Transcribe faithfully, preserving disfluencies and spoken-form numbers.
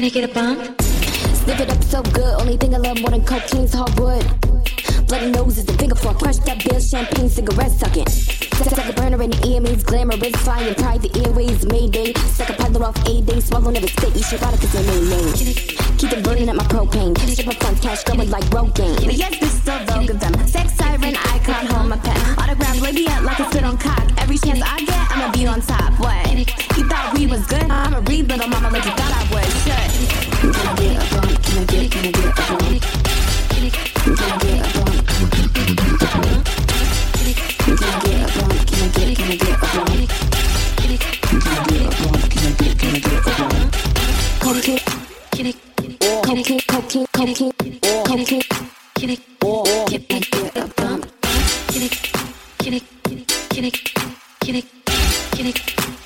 I get a bump? Sniff it up so good, only thing I love more than cocaine's hardwood. Bloody noses, the finger fuck. Crushed up bill, champagne, cigarette sucking. Suck a burner in the ear means glamorous. Flying private airways, Mayday. Suck a pilot off A-Day, swallow never spit. You should ride it cause my main name. Keep them burning up my propane. Strip up funds, cash going like Rogaine. Yes, bitch, still vogue of them. Sex siren, icon, hold my pen. Autograph, lady up like a spit on cock. Every chance I get, I'ma be on top. What? You thought we was good? I'ma read little mama like you thought I was. Shut. Can I get a bump? Can I get, can I get a bump? Can I get a bump? Can I get a bump? Can I get, can I get a bump? Can I get a bump? Can I get, can I get a bump? Cocaine, cocaine, cocaine, cocaine, cocaine, can I get a bump? Can I, can I, can I, can I, can I,